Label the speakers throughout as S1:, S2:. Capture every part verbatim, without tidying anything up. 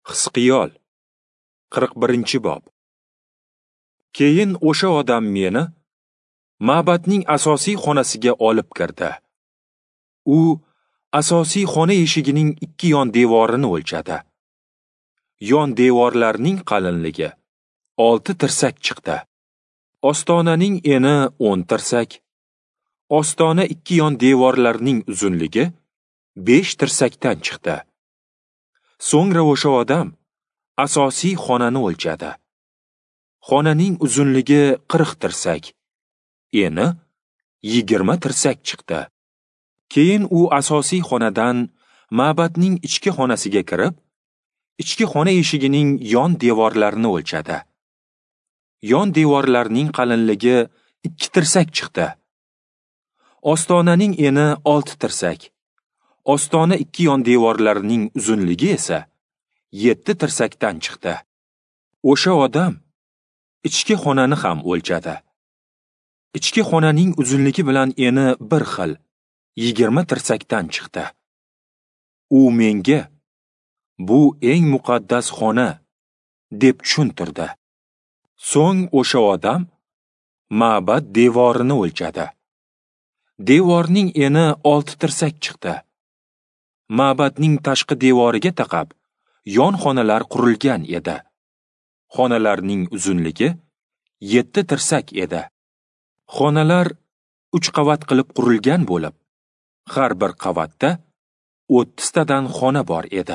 S1: Hisqiyol qirq birinchi bob. Keyin o'sha odam meni ma'batning asosiy xonasiga olib kirdi. U asosiy xona eshigining ikki yon devorini o'lchadi. Yon devorlarning qalinligi olti tirsak chiqdi. Ostonaning eni o'n tirsak. Ostona ikki yon devorlarning uzunligi besh tirsakdan chiqdi. So'ngra o'sha odam asosiy xonani o'lchadi. Xonaning uzunligi qirq tirsak, eni yigirma tirsak chiqdi. Keyin u asosiy xonadan ma'batning ichki xonasiga kirib, ichki xona eshigining yon devorlarini o'lchadi. Yon devorlarning qalinligi ikki tirsak chiqdi. Ostonaning eni olti tirsak. Ostona ikki yon devorlarining uzunligi esa yetti tirsakdan chiqdi. O'sha odam ichki xonani ham o'lchadi. Ichki xonaning uzunligi bilan eni bir xil, yigirma tirsakdan chiqdi. U menga bu eng muqaddas xona deb tushuntirdi. So'ng o'sha odam ma'bat devorini o'lchadi. Devorning eni olti tirsak chiqdi. Ma'batning tashqi devoriga taqab yon xonalar qurilgan edi. Xonalarning uzunligi yetti tirsak edi. Xonalar uch qavat qilib qurilgan bo'lib, har bir qavatda o'ttiztadan xona bor edi.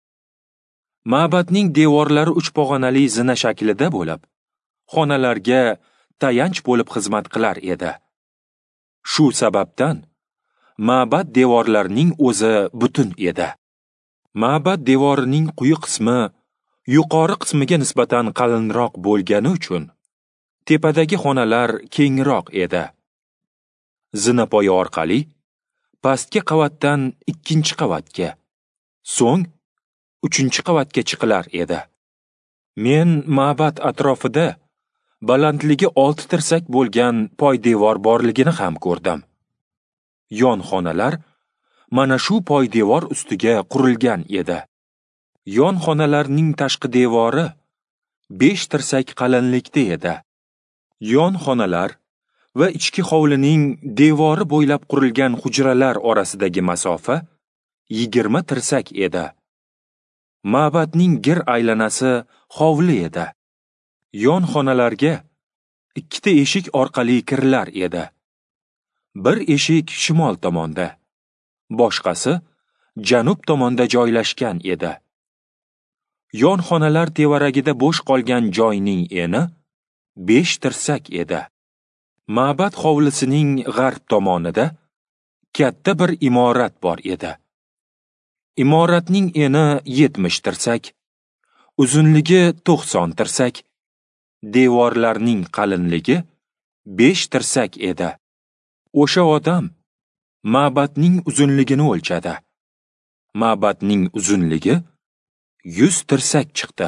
S1: Ma'batning devorlari uch pog'onali zina shaklida bo'lib, xonalarga tayanch bo'lib xizmat qilar edi. Shu sababdan ma'bat devorlarining o'zi butun edi. Ma'bat devorining quyi qismi yuqori qismiga nisbatan qalinroq bo'lgani uchun tepadagi xonalar kengroq edi. Zinapoya orqali pastki qavatdan ikkinchi qavatga, so'ng uchinchi qavatga chiqilar edi. Men ma'bat atrofida balandligi olti tirsak bo'lgan poydevor borligini ham ko'rdim. Yon xonalar mana shu poydevor ustiga qurilgan edi. Yon xonalarning tashqi devori besh tirsak qalinlikda edi. Yon xonalar va ichki hovlining devori bo'ylab qurilgan hujralar orasidagi masofa yigirma tirsak edi. Ma'batning gir aylanasi hovli edi. Yon xonalarga ikkita eshik orqali kirilar edi. Bir eshik shimol tomonda, boshqasi janub tomonda joylashgan edi. Yon xonalar tevaragida bo'sh qolgan joyning eni besh tirsak edi. Ma'bat hovlisining g'arb tomonida katta bir imorat bor edi. Imoratning eni yetmish tirsak, uzunligi to'qson tirsak, devorlarning qalinligi besh tirsak edi. O'sha odam ma'batning uzunligini o'lchadi. Ma'batning uzunligi yuz tirsak chiqdi.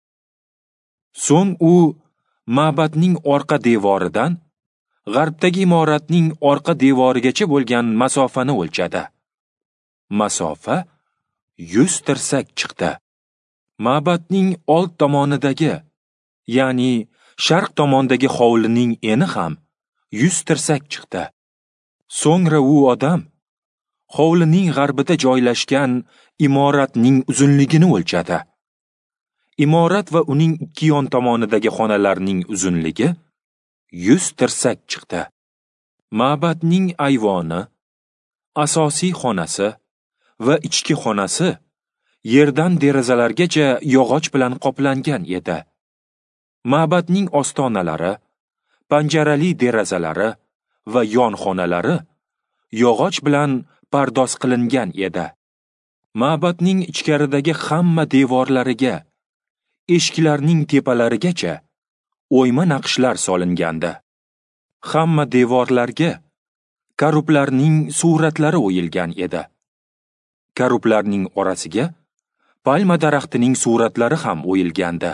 S1: So'ng u ma'batning orqa devoridan g'arbdagi imoratning orqa devorigacha bo'lgan masofani o'lchadi. Masofa yuz tirsak chiqdi. Ma'batning old tomonidagi, ya'ni sharq tomondagi hovlining eni ham yuz tirsak chiqdi. So'ngra u odam hovlining g'arbida joylashgan imoratning uzunligini o'lchadi. Imorat va uning ikki yon tomonidagi xonalarning uzunligi yuz tirsak chiqdi. Ma'batning ayvoni, asosiy xonasi va ichki xonasi yerdan derazalargacha yog'och bilan qoplangan edi. Ma'batning ostonalari, panjarali derazalari va yon xonalari yog'och bilan pardoz qilingan edi. Ma'batning ichkaridagi hamma devorlariga, eshiklarning tepalarigacha o'yma naqshlar solingandi. Hamma devorlarga karublarning suratlari o'yilgan edi. Karublarning orasiga palma daraxtining suratlari ham o'yilgandi.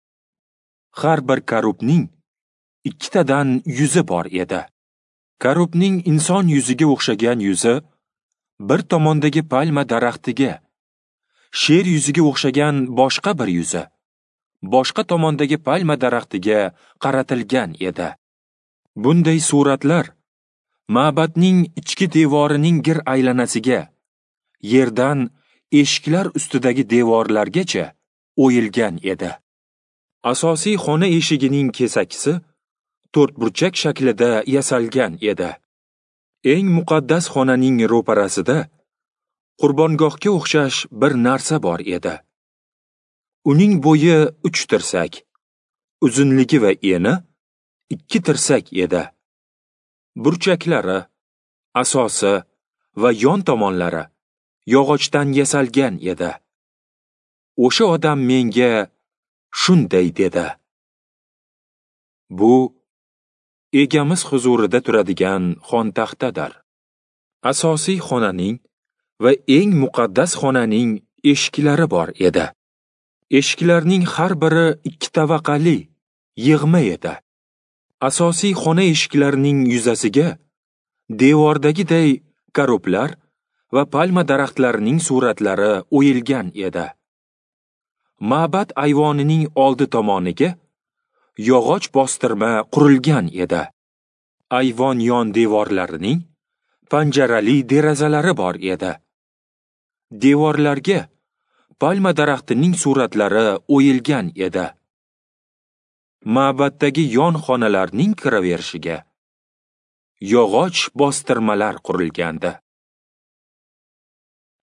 S1: Har bir karubning ikkitadan yuzi bor edi. Karubning inson yuziga o'xshagan yuzi bir tomondagi palma daraxtiga, sher yuziga o'xshagan boshqa bir yuzi boshqa tomondagi palma daraxtiga qaratilgan edi. Bunday suratlar ma'batning ichki devorining gir aylanasiga, yerdan eshiklar ustidagi devorlargacha o'yilgan edi. Asosiy xona eshigining kesakisi to'rtburchak shaklida yasalgan edi. Eng muqaddas xonaning ro'parasida qurbongohga o'xshash bir narsa bor edi. Uning bo'yi uch tirsak, uzunligi va eni ikki tirsak edi. Burchaklari, asosi va yon tomonlari yog'ochdan yasalgan edi. O'sha odam menga shunday dedi: "Bu egamiz huzurida turadigan xontaxtadir. Asosiy xonaning va eng muqaddas xonaning eshiklari bor edi. Eshiklarning har biri ikki tabaqali, yig'ma edi. Asosiy xona eshiklarining yuzasiga devordagiday koroblar va palma daraxtlarining suratlari o'yilgan edi. Ma'bad ayvonining oldi tomoniga yog'och bostirma qurilgan edi. Ayvon yon devorlarining panjarali derazalari bor edi. Devorlarga palma daraxtining suratlari o'yilgan edi. Ma'baddagi yon xonalarning kiraverishiga yog'och bostirmalar qurilgandi.